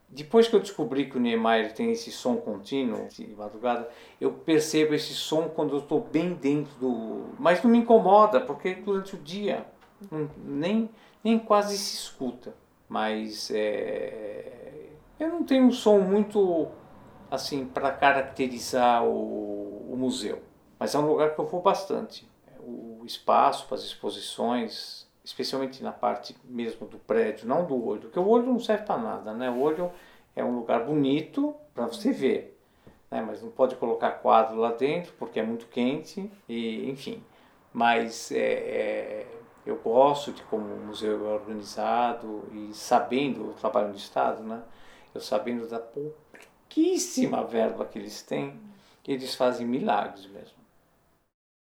Depois que eu descobri que o Niemeyer tem esse som contínuo de madrugada, eu percebo esse som quando eu estou bem dentro do... Mas não me incomoda, porque durante o dia nem quase se escuta. Mas eu não tenho um som muito assim para caracterizar o museu. Mas é um lugar que eu vou bastante. O espaço para as exposições, especialmente na parte mesmo do prédio, não do olho, porque o olho não serve para nada, né? O olho é um lugar bonito para você ver, né? Mas não pode colocar quadro lá dentro porque é muito quente e enfim. Mas eu gosto de como o museu é organizado e sabendo o trabalho do Estado, né? Eu sabendo da pouquíssima verba que eles têm, eles fazem milagres mesmo.